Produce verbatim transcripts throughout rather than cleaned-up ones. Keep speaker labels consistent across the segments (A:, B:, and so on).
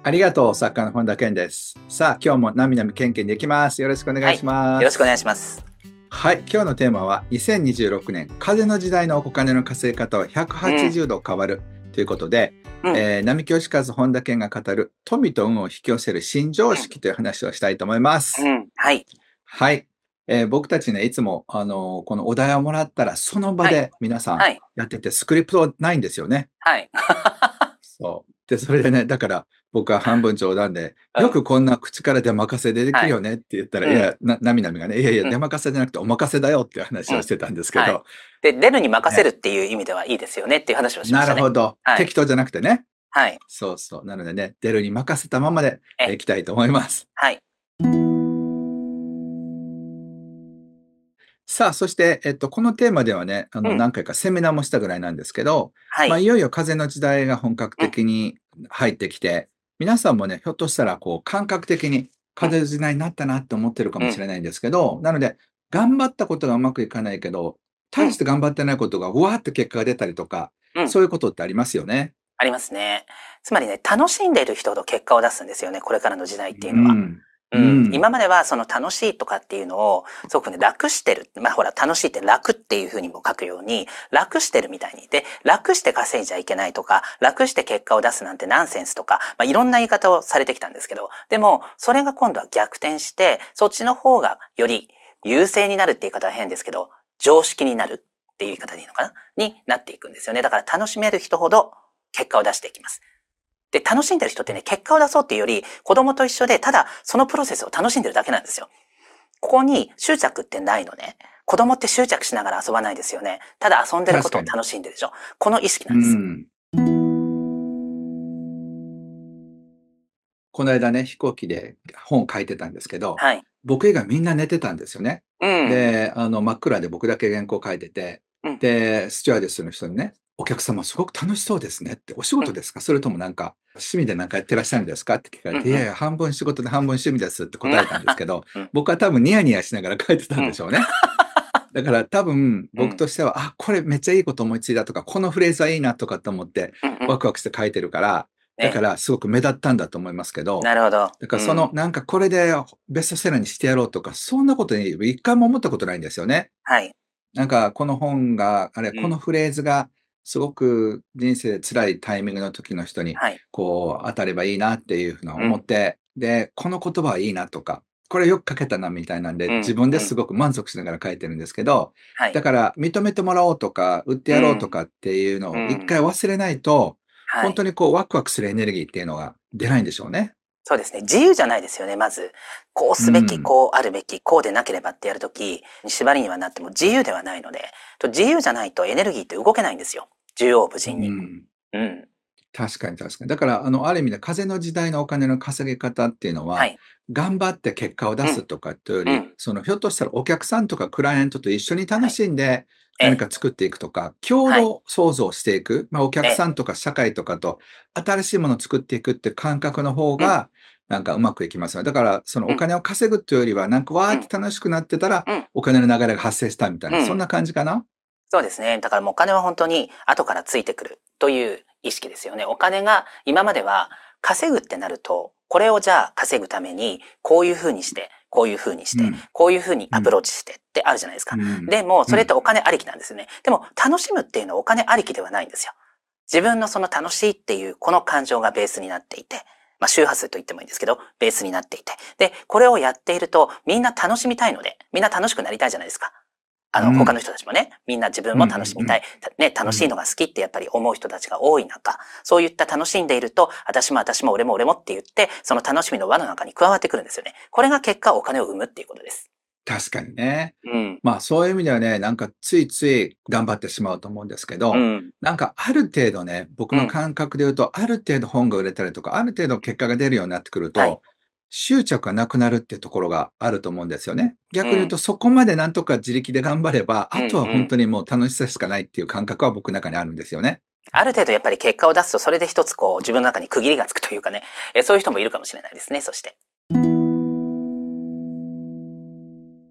A: ありがとう、作家の本田健です。さあ、今日もなみなみけんけんでいきます。よろしくお願いします。
B: はい、よろしくお願いします。
A: はい、今日のテーマはにせんにじゅうろくねん風の時代のお金の稼ぎ方はひゃくはちじゅうど変わる、うん、ということで、うんえー、並木義和本田健が語る富と運を引き寄せる新常識という話をしたいと思います。
B: うん、はい。
A: はい。えー、僕たちね、いつも、あのー、このお題をもらったら、その場で皆さんやってて、スクリプトないんですよね。
B: はい。
A: そう。で、それでね、だから僕は半分冗談で、よくこんな口から出任せでできるよねって言ったら、はい、いや、な、なみなみがね、いやいや、出任せじゃなくてお任せだよっていう話をしてたんですけど。うんはい、
B: で、出るに任せるっていう意味ではいいですよねっていう話をしましたね。
A: なるほど。はい、適当じゃなくてね。
B: はい。
A: そうそう。なのでね、出るに任せたままでいきたいと思います。
B: はい。
A: さあ、そして、えっと、このテーマではね、あの、うん、何回かセミナーもしたぐらいなんですけど、はい。まあ、いよいよ風の時代が本格的に入ってきて、うん、皆さんもね、ひょっとしたら、こう、感覚的に風の時代になったなって思ってるかもしれないんですけど、うん、なので、頑張ったことがうまくいかないけど、大して頑張ってないことが、うわーって結果が出たりとか、うん、そういうことってありますよね。
B: ありますね。つまりね、楽しんでいる人ほど結果を出すんですよね、これからの時代っていうのは。うんうん、今まではその楽しいとかっていうのをすごくね楽してる。まあほら楽しいって楽っていうふうにも書くように楽してるみたいに。で、楽して稼いじゃいけないとか楽して結果を出すなんてナンセンスとか、まあいろんな言い方をされてきたんですけど、でもそれが今度は逆転してそっちの方がより優勢になるって言い方は変ですけど常識になるっていう言い方でいいのかなになっていくんですよね。だから楽しめる人ほど結果を出していきます。で、楽しんでる人ってね、結果を出そうっていうより、子供と一緒で、ただそのプロセスを楽しんでるだけなんですよ。ここに執着ってないのね。子供って執着しながら遊ばないですよね。ただ遊んでることを楽しんでるでしょ。この意識なんです。うん、
A: この間ね、飛行機で本書いてたんですけど、
B: はい、
A: 僕以外みんな寝てたんですよね。うん、で、あの、真っ暗で僕だけ原稿書いてて、うん、で、スチュワーデスの人にね、お客様すごく楽しそうですねって、お仕事ですか、うん、それともなんか、趣味でなんかやってらっしゃるんですかって聞かれて、うんうん、いやいや、半分仕事で半分趣味ですって答えたんですけど、うん、僕は多分ニヤニヤしながら書いてたんでしょうね。うん、だから多分僕としては、うん、あ、これめっちゃいいこと思いついたとか、このフレーズはいいなとかと思って、ワクワクして書いてるから、だからすごく目立ったんだと思いますけど、
B: なるほど。
A: だからその、うん、なんかこれでベストセラーにしてやろうとか、そんなことに一回も思ったことないんですよね。
B: はい。
A: なんかこの本が、あれ、このフレーズがすごく人生で辛いタイミングの時の人に、こう当たればいいなっていうふうな思って、うん、で、この言葉はいいなとか、これよく書けたなみたいなんで、自分ですごく満足しながら書いてるんですけど、うん、だから認めてもらおうとか、売ってやろうとかっていうのを一回忘れないと、うん、本当にこうワクワクするエネルギーっていうのが出ないんでしょうね。
B: そうですね。自由じゃないですよね、まず。こうすべき、うん、こうあるべき、こうでなければってやるとき、縛りにはなっても自由ではないので、自由じゃないとエネルギーって動けないんですよ。縦横無尽に。うん。うん、
A: 確かに確かに。だから、あの、ある意味で風の時代のお金の稼ぎ方っていうのは、はい、頑張って結果を出すとかというより、うん、その、ひょっとしたらお客さんとかクライアントと一緒に楽しんで何か作っていくとか、はい、共同創造していく、まあ、お客さんとか社会とかと新しいものを作っていくって感覚の方が、なんかうまくいきますよ。だから、そのお金を稼ぐというよりは、なんかわーって楽しくなってたら、お金の流れが発生したみたいな、そんな感じかな？
B: そうですね。だからもうお金は本当に後からついてくるという意識ですよね。お金が今までは稼ぐってなると、これをじゃあ稼ぐためにこういう風にして、こういう風にして、うん、こういう風にアプローチしてってあるじゃないですか。うん、でもそれってお金ありきなんですよね。でも楽しむっていうのはお金ありきではないんですよ。自分のその楽しいっていうこの感情がベースになっていて、まあ周波数と言ってもいいんですけど、ベースになっていて。で、これをやっているとみんな楽しみたいので、みんな楽しくなりたいじゃないですか。あの、他の人たちもね、みんな自分も楽しみたい、ね、楽しいのが好きってやっぱり思う人たちが多い中、そういった楽しんでいると、私も私も俺も俺もって言って、その楽しみの輪の中に加わってくるんですよね。これが結果お金を生むっていうことです。
A: 確かにね。うん、まあそういう意味ではね、なんかついつい頑張ってしまうと思うんですけど、うん、なんかある程度ね、僕の感覚で言うと、うん、ある程度本が売れたりとか、ある程度結果が出るようになってくると、はい、執着がなくなるっていうところがあると思うんですよね。逆に言うと、そこまでなんとか自力で頑張れば、うん、あとは本当にもう楽しさしかないっていう感覚は僕の中にあるんですよね。
B: ある程度やっぱり結果を出すと、それで一つこう自分の中に区切りがつくというかね、えそういう人もいるかもしれないですね、そして。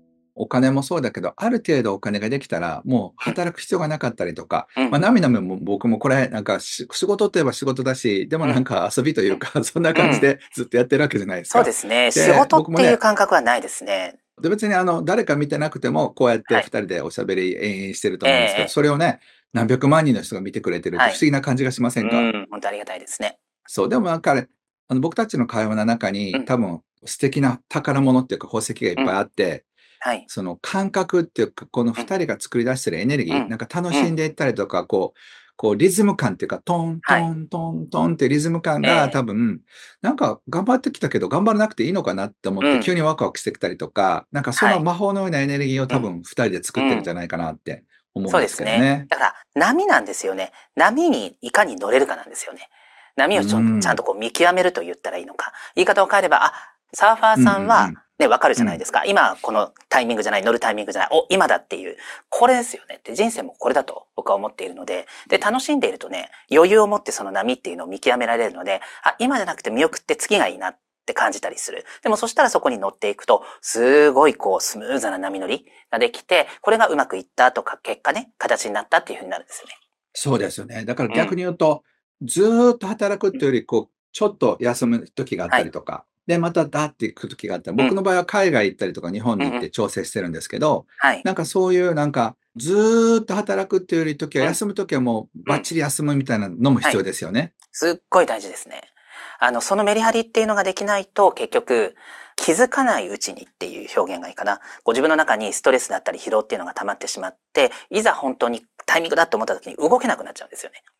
A: お金もそうだけど、ある程度お金ができたら、もう
B: うん。
A: 働く必要がなかったりとか、
B: うん。
A: ま、なみなみも僕もこれなんか、し仕事といえば仕事だし、でも
B: うん。
A: なんか遊びとい
B: うん。
A: うか、そんな
B: うん。
A: 感じでずっとやってるわけじゃないです
B: そう
A: か。
B: ですね。仕
A: で、
B: 事っていう
A: 僕もね
B: 感覚はないですね。
A: で、別にあの、誰か見てなくても、こうやって
B: はい。
A: ふたりでおしゃべり延々してると
B: ええ
A: 思うんですけど、
B: ええ。
A: それをね、何百万人の人が見てくれてるって
B: はい。
A: 不思議な感じがしませんか？
B: うーん、ほんとありがたいですね。
A: そう、でもなんかね、あの、僕たちの会話の中に、
B: うん。
A: 多分素敵な宝物っていうか宝石がいっぱい
B: うん。
A: あって、
B: はい。
A: その感覚っていうか、この
B: うん。
A: ふたりが作り出してるエネルギー、
B: うん。
A: なんか楽
B: うん。
A: しんでいったりとか、こうこうリズム感っていうか、トン
B: はい。
A: トントントンってリズム感が
B: ええ。
A: 多分、なんか頑張ってきたけど、頑張らなくていいのかなって思って
B: うん。
A: 急にワクワクしてきたりとか、なんかそ
B: はい。
A: の魔法のようなエネルギーを
B: うん。
A: 多分ふたりで作ってるんじ
B: うん。
A: ゃないかなって思うんです
B: そうですね。
A: けどね。
B: だから、波なんですよね。波にいかに乗れるかなんですよね。波
A: うー
B: をちょんちゃんと
A: ん。
B: こう見極めると言ったらいいのか。言い方を変えれば、あ、サーファー
A: うんうん
B: さんは、
A: うん。
B: ね、わかるじ
A: うん。
B: ゃないですか。今このタイミングじゃない、乗るタイミングじゃない、お、今だっていう、これですよねって、人生もこれだと僕は思っているので、で、楽しんでいるとね、余裕を持ってその波っていうのを見極められるので、あ、今じゃなくて見送って次がいいなって感じたりする。でもそしたらそこに乗っていくと、すごいこうスムーズな波乗りができて、これがうまくいったとか、結果ね、形になったっていう風になるんですよね。
A: そうですよね。だから
B: うん。
A: 逆に言うと、ずーっと働くっ
B: うん。
A: ていうより、こう、ちょっと休む時があっ
B: はい。
A: たりとか、で、またダーって行く時があったり、
B: うん。
A: 僕の場合は海外行ったりとか日本に行って
B: うんうん。
A: 調整してるんですけど、
B: はい。
A: なんかそういうなんか、ずーっと働くっていうより時は、
B: うん。
A: 休む時はもう
B: うん。
A: バッチリ休むみたいなのも必要
B: はい。
A: ですよね。
B: すっごい大事ですね。あの、そのメリハリっていうのができないと、結局、気づかないうちにっていう表現がいいかな。ご自分の中にストレスだったり疲労っていうのが溜まってしまって、いざ本当にタイミングだと思った時に動けなくなっちゃうんですよね。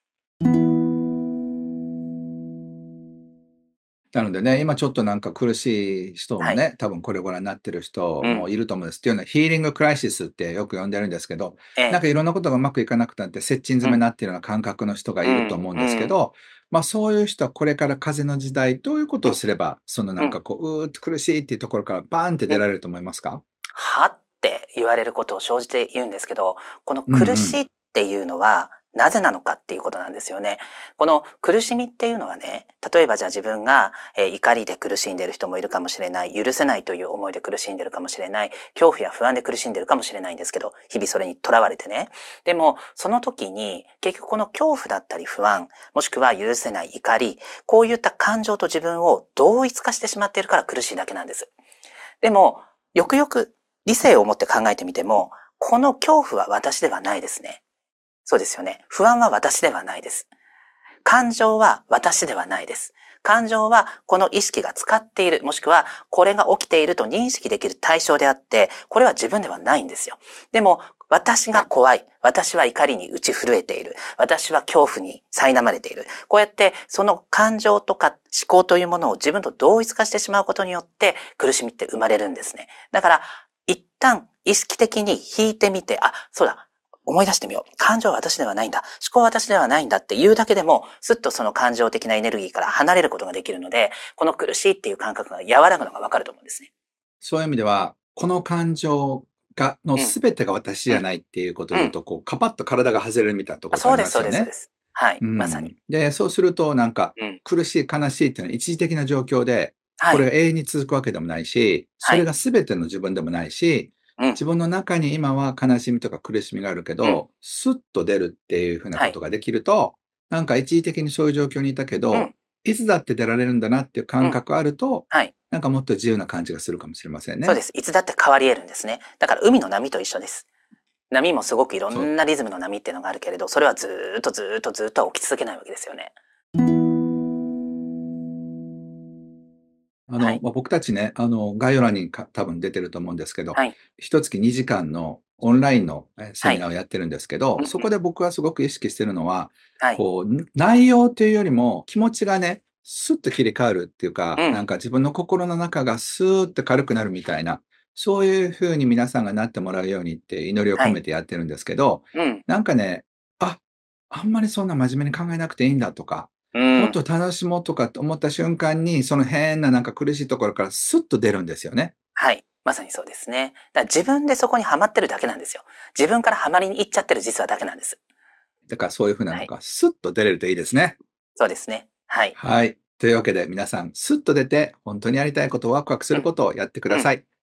A: なのでね、今ちょっとなんか苦しい人
B: はい。
A: もね、多分これご覧になってる人
B: うん。
A: もいると思うんです。っていうのはヒーリングクライシスってよく呼んでるんですけど、
B: ええ。
A: なんかいろんなことがうまくいかなくなって接近
B: うん。
A: 詰めになっているような感覚の人がいると
B: うん。
A: 思うんですけ
B: うん。
A: ど、まあそういう人はこれから風の時代、どういうこと
B: うん。
A: をすれば、そのな
B: うん。
A: んかこう、うーっと苦しいっていうところからバーンって
B: うん。
A: 出られると思いますか？
B: はって言われることを生じて言うんですけど、この
A: うんうん。
B: 苦しいっていうのはなぜなのかっていうことなんですよね。この苦しみっていうのはね、例えばじゃあ自分が、えー怒りで苦しんでいる人もいるかもしれない、許せないという思いで苦しんでいるかもしれない、恐怖や不安で苦しんでいるかもしれないんですけど、日々それにとらわれてね。でも、その時に結局この恐怖だったり不安、もしくは許せない怒り、こういった感情と自分を同一化してしまっているから苦しいだけなんです。でも、よくよく理性を持って考えてみても、この恐怖は私ではないですね。そうですよね。不安は私ではないです。感情は私ではないです。感情はこの意識が使っている、もしくはこれが起きていると認識できる対象であって、これは自分ではないんですよ。でも、私が怖い。私は怒りに打ち震えている。私は恐怖に苛まれている。こうやってその感情とか思考というものを自分と同一化してしまうことによって苦しみって生まれるんですね。だから、一旦意識的に引いてみて、あ、そうだ。思い出してみよう。感情は私ではないんだ。思考は私ではないんだっていうだけでも、すっとその感情的なエネルギーから離れることができるので、この苦しいっていう感覚が和らぐのがわかると思うんですね。
A: そういう意味では、この感情がの
B: うん。
A: 全てが私じ
B: うん。
A: ゃないっていうことを
B: うん。
A: 言うと、こうカパッと体が外れるみたいなところってあり
B: そうです、そうです、そう
A: ますよね。
B: です。はい。
A: う
B: まさに。
A: ん。で、そうするとなんか、
B: うん。
A: 苦しい、悲しいっていうのは一時的な状況で、
B: はい。
A: これが永遠に続くわけでもないし、そ
B: はい。
A: れが全ての自分でもないし、
B: うん。
A: 自分の中に今は悲しみとか苦しみがあるけ
B: うん。
A: ど、スッと出るっていう風な
B: はい。
A: ことができると、なんか一時的にそういう状況にいたけど、
B: うん。
A: いつだって出られるんだなっていう
B: うん。
A: 感覚があると、
B: はい。
A: なんかもっと自由な感じがするかもしれませんね。
B: そうです。いつだって変わり得るんですね。だから海の波と一緒です。波もすごくいろ
A: そう。
B: んなリズムの波っていうのがあるけれど、それはずーっとずーっとずーっとは起き続けないわけですよね。
A: あの、
B: はい。
A: ま、僕たちね、あの、概要欄にか多分出てると思うんですけど、
B: はい。
A: ひとつきにじかんのオンラインの、え、セ
B: はい。
A: ミナーをやってるんですけど、
B: うんうん。
A: そこで僕はすごく意識してるのは、
B: はい。
A: こう、ん、内容というよりも気持ちがね、スッと切り替わるっていうか、
B: うん。
A: なんか自分の心の中がスーッと軽くなるみたいな、そういう風に皆さんがなってもらうようにって祈りを込め
B: はい。
A: てやってるんですけど、
B: うん。
A: なんかね、あ、あんまりそんな真面目に考えなくていいんだとか、もっ
B: うん。
A: と楽しもうとかって思った瞬間に、その変ななんか苦しいところからスッと出るんですよね。
B: はい。まさにそうですね。だから自分でそこにはまってるだけなんですよ。自分からはまりに行っちゃってる実はだけなんです。
A: だからそういう風な
B: はい。
A: のがスッと出れるといいですね。
B: そうですね。はい。
A: はい。というわけで皆さん、スッと出て、本当にやりたいこと、ワクワクす
B: うん。
A: ることをやってくだ
B: うん。
A: さい。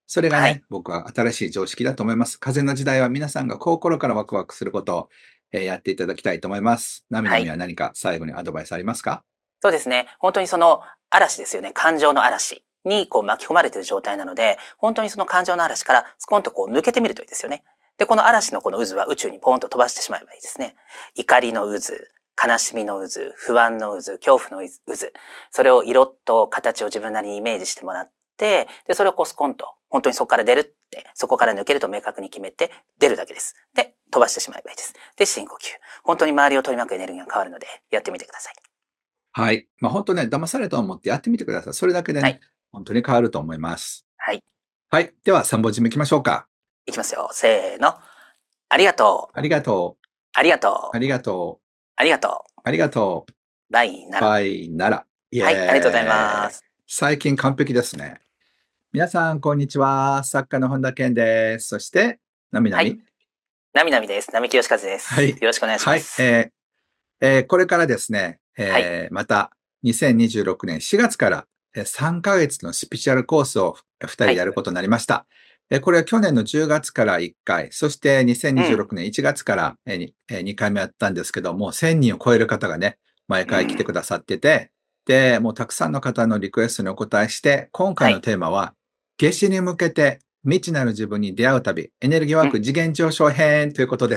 A: それがね、
B: はい。
A: 僕は新しい常識だと思います。風の時代は皆さんが心からワクワクすることを、えーやっていただきたいと思います。なみ
B: はい。
A: なみは何か最後にアドバイスありますか？
B: そうですね。本当にその嵐ですよね。感情の嵐にこう巻き込まれている状態なので、本当にその感情の嵐からスコンとこう抜けてみるといいですよね。で、この嵐のこの渦は宇宙にポンと飛ばしてしまえばいいですね。怒りの渦、悲しみの渦、不安の渦、恐怖の渦。それを色と形を自分なりにイメージしてもらって、で、それをこうスコンと、本当にそこから出るって、そこから抜けると明確に決めて出るだけです。で、飛ばしてしまえばいいです。で、深呼吸。本当に周りを取り巻くエネルギーが変わるので、やってみてください。
A: はい。まあ、本当ね、騙されたと思ってやってみてください。それだけでね、
B: はい。
A: 本当に変わると思います。
B: はい。
A: はい。ではさんぼんじめ行きましょうか。
B: いきますよ。せーの。ありがとう。
A: ありがとう。
B: ありがとう。
A: ありがとう。
B: ありがとう。
A: ありがとう。
B: バイなら。
A: バイなら。イ
B: はい、ありがとうござい
A: エーイ。
B: ます。
A: 最近完璧ですね。皆さん、こんにちは。作家の本田健です。そして、なみな
B: はい。
A: み。
B: なみなみです。なみきよしかずです。
A: はい。
B: よろしくお願いし
A: はい。
B: ます。
A: えーえーこれからですね、
B: はい。
A: えーまたにせんにじゅうろくねんしがつからえーさんかげつのスピリチュアルコースをふたり
B: はい。
A: でやることになりました。えーこれは去年のじゅうがつからいっかい、そして2026
B: うん。
A: 年いちがつからえーにえーにかいめやったんですけども、せんにんを超える方がね、毎回来て
B: うん。
A: くださってて、で、もうたくさんの方のリクエストにお答えして、今回の
B: はい。
A: テーマは、夏至に向けて未知なる自分に出会う旅、エネルギーワ
B: うん。
A: ーク次元上昇編ということです。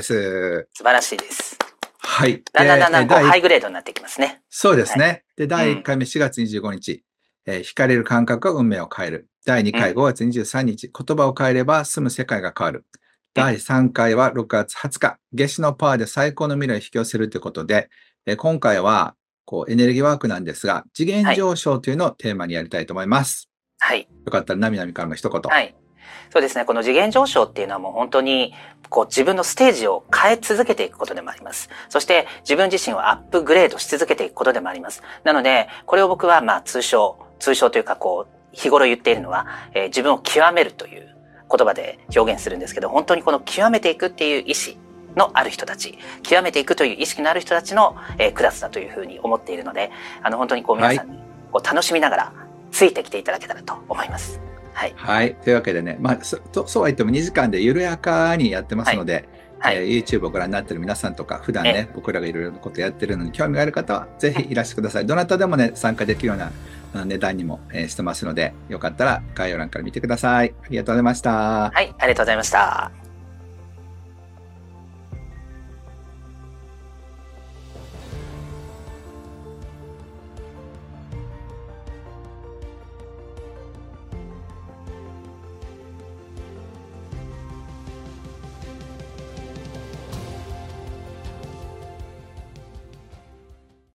B: 素晴らしいです。
A: はい。
B: だんだんだ
A: で、えー
B: んだんこうハ
A: 第
B: イグレードになっていきますね。
A: そうで
B: はい。
A: すね。で、だい1
B: うん。
A: 回目しがつにじゅうごにち、えー惹かれる感覚が運命を変える。だいにかい
B: うん。
A: ごがつにじゅうさんにち、言葉を変えれば住む世界が変わる。
B: うん。
A: だいさんかいはろくがつはつか、夏至のパワーで最高の未来を引き寄せるということで、えー今回はこうエネルギーワークなんですが、次元
B: はい。
A: 上昇というのをテーマにやりたいと思います。
B: はい。
A: よかったら、なみなみからの一言。
B: はい。そうですね。この次元上昇っていうのはもう本当に、こう自分のステージを変え続けていくことでもあります。そして自分自身をアップグレードし続けていくことでもあります。なので、これを僕はまあ通称、通称というかこう、日頃言っているのは、えー自分を極めるという言葉で表現するんですけど、本当にこの極めていくっていう意志のある人たち、極めていくという意識のある人たちの、えークラスだというふうに思っているので、あの本当にこう皆
A: はい。
B: さんにこう楽しみながらついてきていただけたらと思います。はい。
A: はい。というわけでね、まあ、そとそうは言ってもにじかんで緩やかにやってま
B: はい。
A: すので、
B: はい。
A: えー YouTube をご覧になっている皆さんとか、普段
B: え、
A: ね、僕らがいろいろなことやってるのに興味がある方は、ぜひいらしてください。どなたでもね、参加できるようなあの値段にも、えーしてますので、よかったら概要欄から見てください。ありがとうございました。
B: はい、ありがとうございました。